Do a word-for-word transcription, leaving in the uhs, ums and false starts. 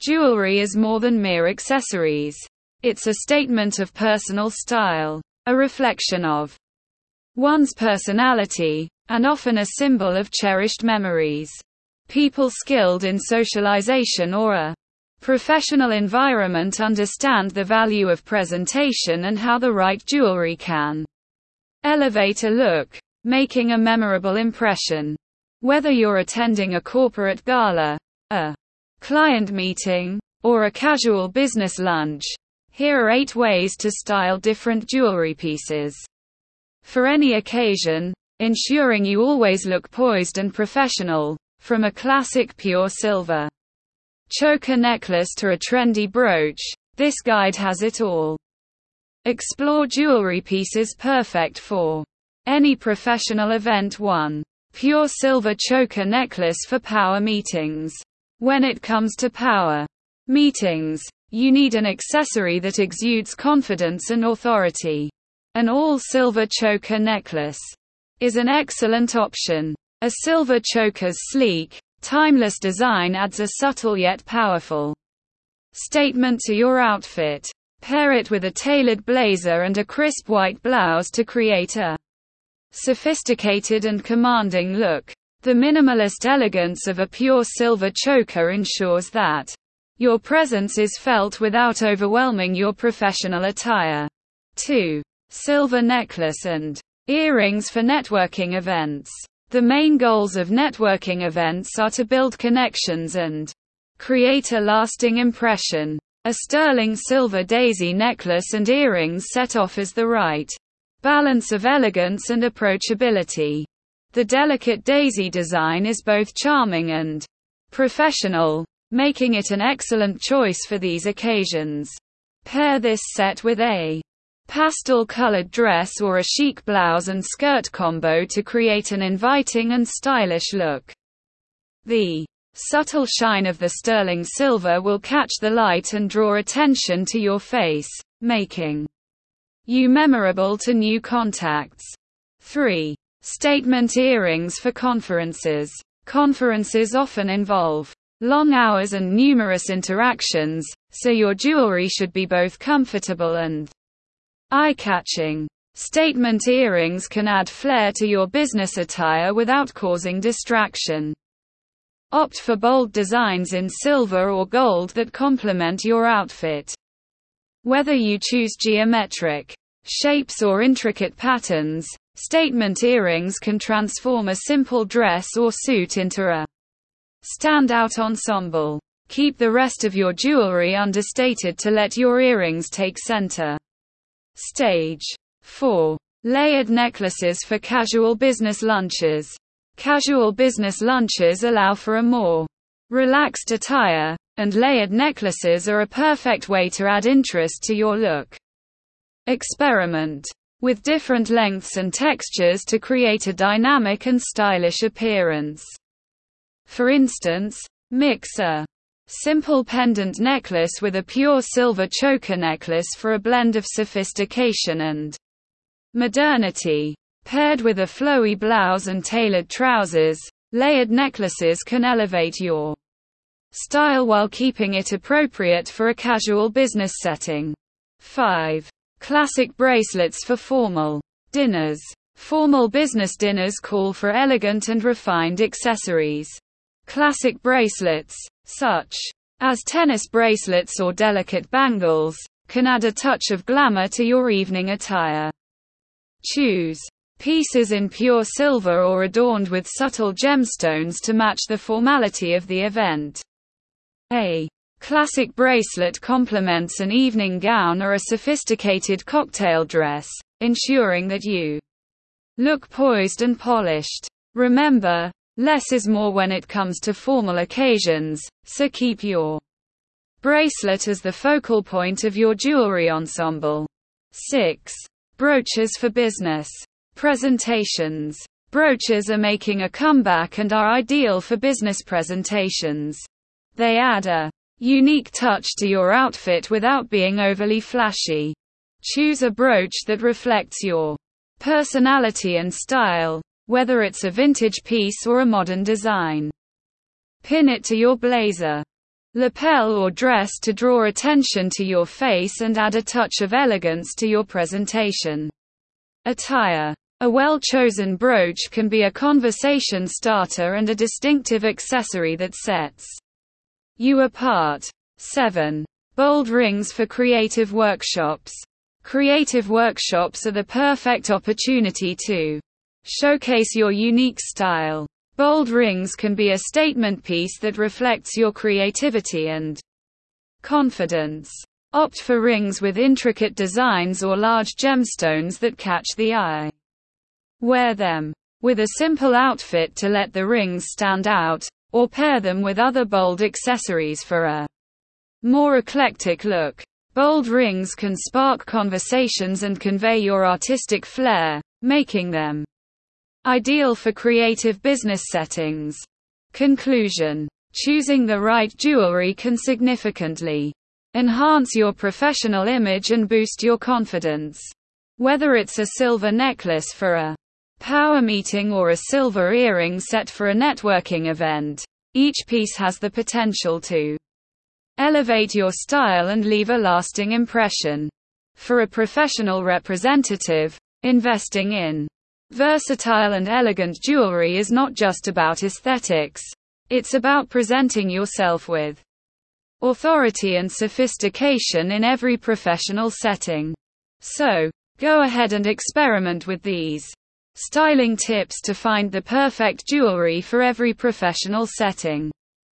Jewelry is more than mere accessories. It's a statement of personal style, a reflection of one's personality, and often a symbol of cherished memories. People skilled in socialization or a professional environment understand the value of presentation and how the right jewelry can elevate a look, making a memorable impression. Whether you're attending a corporate gala, a client meeting, or a casual business lunch, here are eight ways to style different jewelry pieces for any occasion, ensuring you always look poised and professional. From a classic pure silver choker necklace to a trendy brooch, this guide has it all. Explore jewelry pieces perfect for any professional event. one. Pure silver choker necklace for power meetings. When it comes to power meetings, you need an accessory that exudes confidence and authority. An all-silver choker necklace is an excellent option. A silver choker's sleek, timeless design adds a subtle yet powerful statement to your outfit. Pair it with a tailored blazer and a crisp white blouse to create a sophisticated and commanding look. The minimalist elegance of a pure silver choker ensures that your presence is felt without overwhelming your professional attire. two. Silver necklace and earrings for networking events. The main goals of networking events are to build connections and create a lasting impression. A sterling silver daisy necklace and earrings set off as the right balance of elegance and approachability. The delicate daisy design is both charming and professional, making it an excellent choice for these occasions. Pair this set with a pastel-colored dress or a chic blouse and skirt combo to create an inviting and stylish look. The subtle shine of the sterling silver will catch the light and draw attention to your face, making you memorable to new contacts. three. Statement earrings for conferences. Conferences often involve long hours and numerous interactions, so your jewelry should be both comfortable and eye-catching. Statement earrings can add flair to your business attire without causing distraction. Opt for bold designs in silver or gold that complement your outfit. Whether you choose geometric shapes or intricate patterns, statement earrings can transform a simple dress or suit into a standout ensemble. Keep the rest of your jewelry understated to let your earrings take center stage. four. Layered necklaces for casual business lunches. Casual business lunches allow for a more relaxed attire, and layered necklaces are a perfect way to add interest to your look. Experiment with different lengths and textures to create a dynamic and stylish appearance. For instance, mix a simple pendant necklace with a pure silver choker necklace for a blend of sophistication and modernity. Paired with a flowy blouse and tailored trousers, layered necklaces can elevate your style while keeping it appropriate for a casual business setting. five. Classic bracelets for formal dinners. Formal business dinners call for elegant and refined accessories. Classic bracelets, such as tennis bracelets or delicate bangles, can add a touch of glamour to your evening attire. Choose pieces in pure silver or adorned with subtle gemstones to match the formality of the event. A classic bracelet complements an evening gown or a sophisticated cocktail dress, ensuring that you look poised and polished. Remember, less is more when it comes to formal occasions, so keep your bracelet as the focal point of your jewelry ensemble. six. Brooches for business presentations. Brooches are making a comeback and are ideal for business presentations. They add a unique touch to your outfit without being overly flashy. Choose a brooch that reflects your personality and style, whether it's a vintage piece or a modern design. Pin it to your blazer. lapel or dress to draw attention to your face and add a touch of elegance to your presentation. Attire. A well-chosen brooch can be a conversation starter and a distinctive accessory that sets you apart. seven. Bold rings for creative workshops. Creative workshops are the perfect opportunity to showcase your unique style. Bold rings can be a statement piece that reflects your creativity and confidence. Opt for rings with intricate designs or large gemstones that catch the eye. Wear them with a simple outfit to let the rings stand out, or pair them with other bold accessories for a more eclectic look. Bold rings can spark conversations and convey your artistic flair, making them ideal for creative business settings. Conclusion. Choosing the right jewelry can significantly enhance your professional image and boost your confidence. Whether it's a silver necklace for a power meeting or a silver earring set for a networking event, each piece has the potential to elevate your style and leave a lasting impression. For a professional representative, investing in versatile and elegant jewelry is not just about aesthetics. It's about presenting yourself with authority and sophistication in every professional setting. So, go ahead and experiment with these styling tips to find the perfect jewelry for every professional setting.